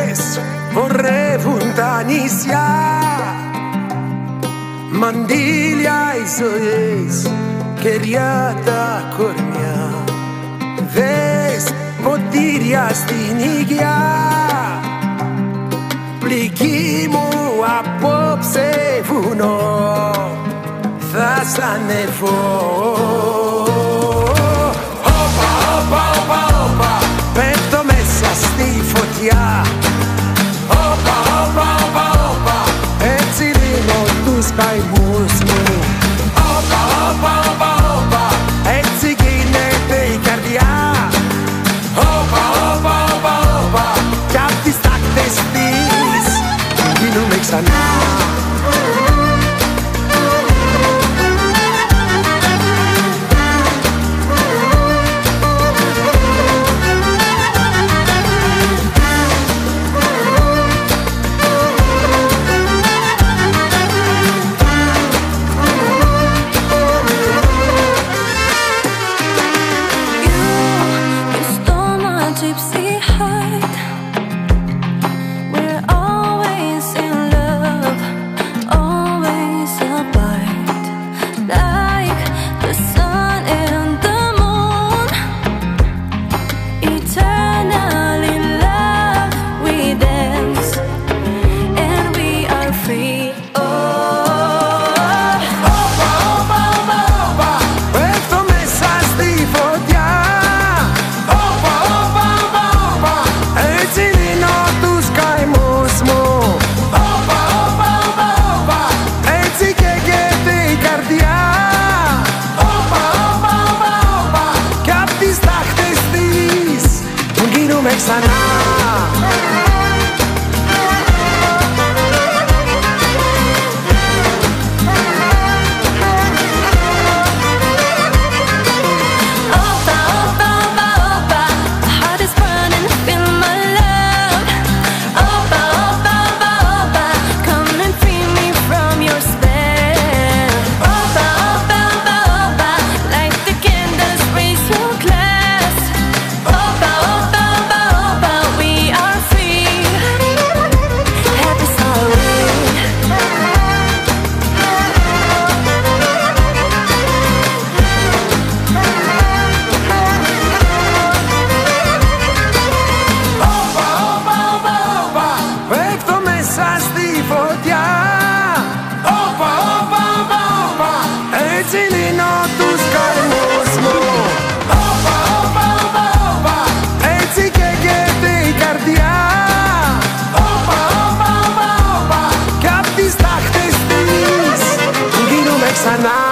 Πες χορεύουν τα νησιά, μαντήλια οι ζωές, κεριά τα κορμιά. Δες ποτήρια στην υγειά, πληγή μου απόψε βουνό, θα σ' ανεβώ. Όπα, όπα, όπα, όπα, πέφτω μέσα στη φωτιά. Όπα, όπα, όπα, όπα, έτσι λύνω τους καημούς μου. Όπα, όπα, όπα, όπα, έτσι γίνεται η καρδιά. Όπα, όπα, όπα, όπα, κι απ' τις τάχτες της γίνομαι ξανά. Ξανά. Στη φωτιά, όπα, όπα, όπα, όπα, έτσι λύνω τους καημούς μου. Όπα, όπα, όπα, όπα, έτσι καίγεται η καρδιά. Όπα, όπα, όπα, όπα, κι απ' τις τάχτες της γίνομαι ξανά.